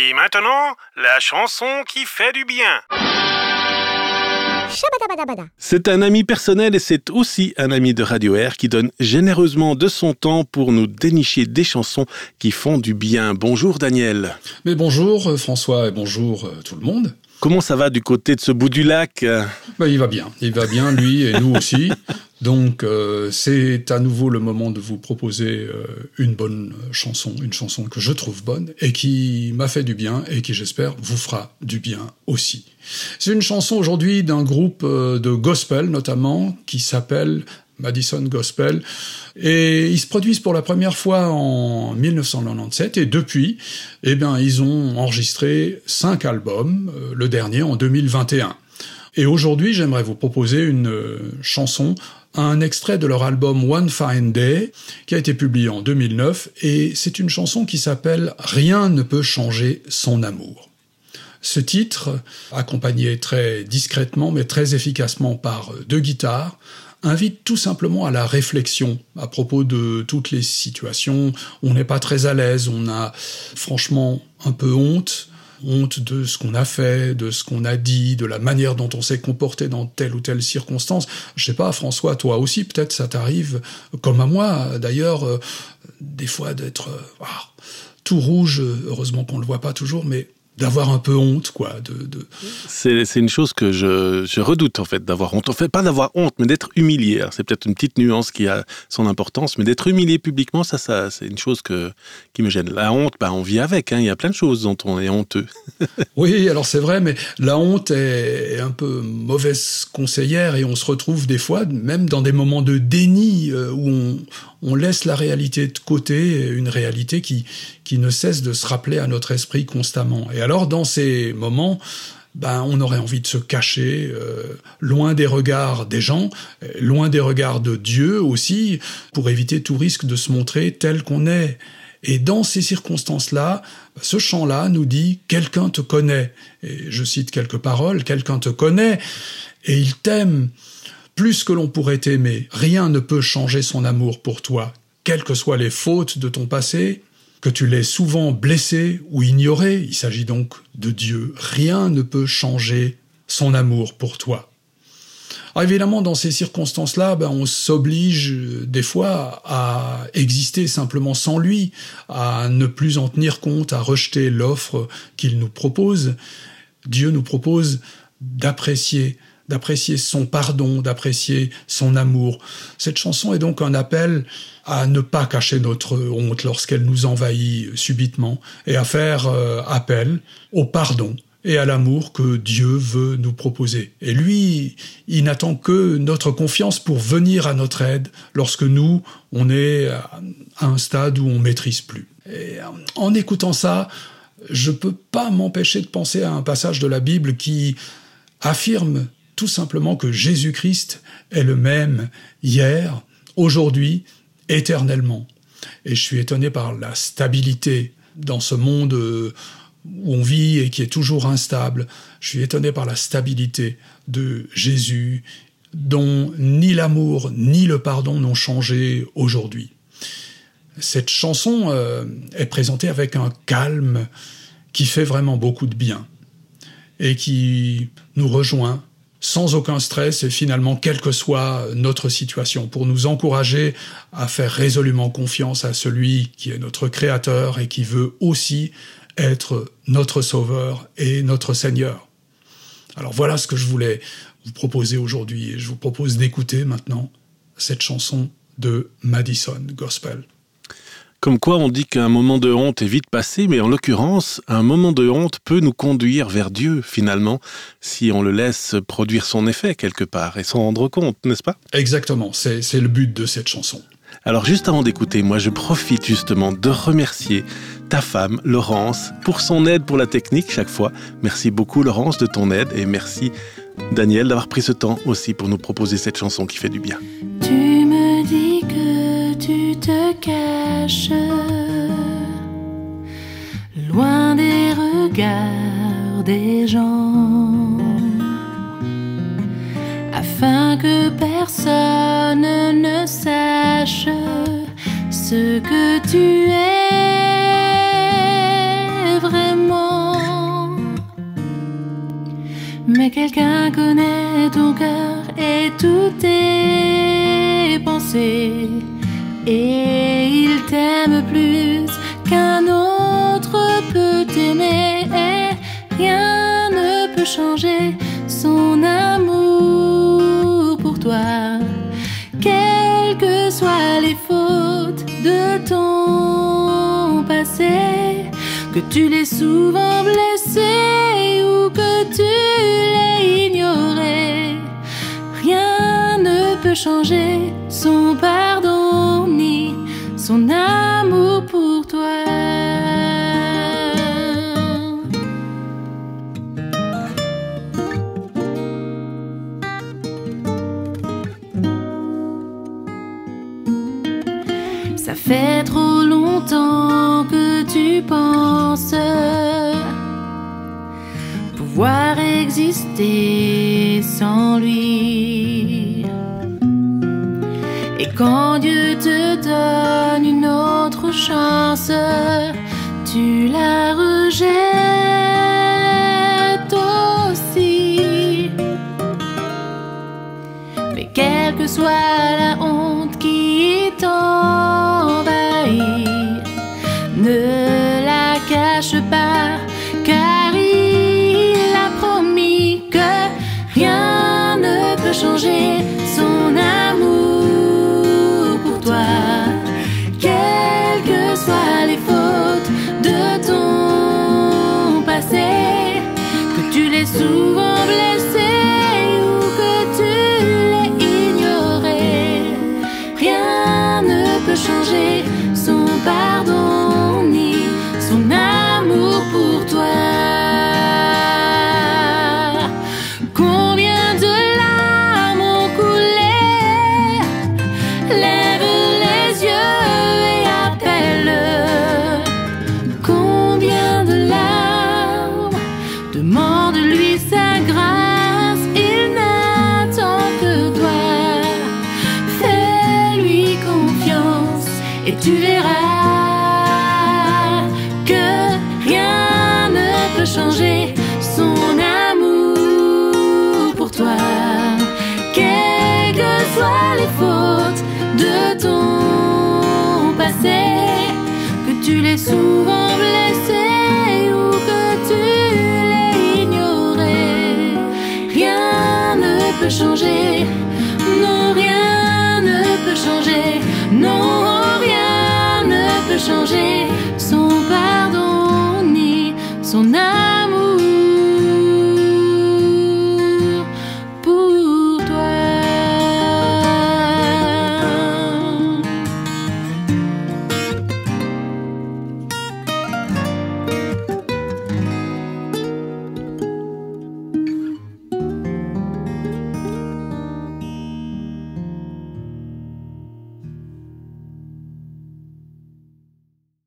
Et maintenant, la chanson qui fait du bien. C'est un ami personnel et c'est aussi un ami de Radio Air qui donne généreusement de son temps pour nous dénicher des chansons qui font du bien. Bonjour Daniel. Mais bonjour François et bonjour tout le monde. Comment ça va du côté de ce bout du lac ? Il va bien lui et nous aussi. Donc c'est à nouveau le moment de vous proposer une bonne chanson, une chanson que je trouve bonne et qui m'a fait du bien et qui j'espère vous fera du bien aussi. C'est une chanson aujourd'hui d'un groupe de gospel notamment qui s'appelle Madison Gospel, et ils se produisent pour la première fois en 1997, et depuis, ils ont enregistré 5 albums, le dernier en 2021. Et aujourd'hui, j'aimerais vous proposer une chanson, un extrait de leur album One Fine Day, qui a été publié en 2009, et c'est une chanson qui s'appelle « Rien ne peut changer son amour ». Ce titre, accompagné très discrètement mais très efficacement par 2 guitares, invite tout simplement à la réflexion à propos de toutes les situations où on n'est pas très à l'aise, on a franchement un peu honte de ce qu'on a fait, de ce qu'on a dit, de la manière dont on s'est comporté dans telle ou telle circonstance. Je sais pas, François, toi aussi, peut-être ça t'arrive, comme à moi d'ailleurs, des fois d'être tout rouge, heureusement qu'on le voit pas toujours, mais d'avoir un peu honte, quoi. C'est une chose que je redoute, en fait, d'avoir honte. En fait, pas d'avoir honte, mais d'être humilié. Alors, c'est peut-être une petite nuance qui a son importance, mais d'être humilié publiquement, ça c'est une chose qui me gêne. La honte, on vit avec, hein. Il y a plein de choses dont on est honteux. Oui, alors c'est vrai, mais la honte est un peu mauvaise conseillère et on se retrouve des fois, même dans des moments de déni, où on laisse la réalité de côté, une réalité qui ne cesse de se rappeler à notre esprit constamment. Et alors, dans ces moments, on aurait envie de se cacher, loin des regards des gens, loin des regards de Dieu aussi, pour éviter tout risque de se montrer tel qu'on est. Et dans ces circonstances-là, ce chant-là nous dit « Quelqu'un te connaît ». Et je cite quelques paroles, « Quelqu'un te connaît et il t'aime plus que l'on pourrait t'aimer. Rien ne peut changer son amour pour toi, quelles que soient les fautes de ton passé, que tu l'aies souvent blessé ou ignoré. Il s'agit donc de Dieu. Rien ne peut changer son amour pour toi. » Alors évidemment, dans ces circonstances-là, on s'oblige des fois à exister simplement sans lui, à ne plus en tenir compte, à rejeter l'offre qu'il nous propose. Dieu nous propose d'apprécier son pardon, d'apprécier son amour. Cette chanson est donc un appel à ne pas cacher notre honte lorsqu'elle nous envahit subitement et à faire appel au pardon et à l'amour que Dieu veut nous proposer. Et lui, il n'attend que notre confiance pour venir à notre aide lorsque nous, on est à un stade où on maîtrise plus. Et en écoutant ça, je peux pas m'empêcher de penser à un passage de la Bible qui affirme tout simplement que Jésus-Christ est le même hier, aujourd'hui, éternellement. Et je suis étonné par la stabilité dans ce monde où on vit et qui est toujours instable. Je suis étonné par la stabilité de Jésus, dont ni l'amour ni le pardon n'ont changé aujourd'hui. Cette chanson est présentée avec un calme qui fait vraiment beaucoup de bien et qui nous rejoint sans aucun stress et finalement quelle que soit notre situation, pour nous encourager à faire résolument confiance à celui qui est notre Créateur et qui veut aussi être notre Sauveur et notre Seigneur. Alors voilà ce que je voulais vous proposer aujourd'hui, et je vous propose d'écouter maintenant cette chanson de Madison Gospel. Comme quoi on dit qu'un moment de honte est vite passé, mais en l'occurrence, un moment de honte peut nous conduire vers Dieu, finalement, si on le laisse produire son effet quelque part et s'en rendre compte, n'est-ce pas ? Exactement, c'est le but de cette chanson. Alors juste avant d'écouter, moi je profite justement de remercier ta femme, Laurence, pour son aide pour la technique chaque fois. Merci beaucoup Laurence de ton aide et merci Daniel d'avoir pris ce temps aussi pour nous proposer cette chanson qui fait du bien. Tu me dis que tu te caches loin des regards des gens, afin que personne ne sache ce que tu es vraiment. Mais quelqu'un connaît ton cœur et toutes tes pensées, et il t'aime plus qu'un autre peut t'aimer, et rien ne peut changer son amour pour toi. Quelles que soient les fautes de ton passé, que tu l'aies souvent blessé ou que tu l'aies ignoré, rien ne peut changer son pardon ni son amour pour toi. Ça fait trop longtemps que tu penses pouvoir exister sans lui. Et quand Dieu te donne une autre chance, tu la rejettes aussi. Mais quelle que soit la honte qui t'envahit, ne la cache pas, car il a promis que rien ne peut changer son amour pour toi. Quelles que soient les fautes de ton passé, que tu l'aies souvent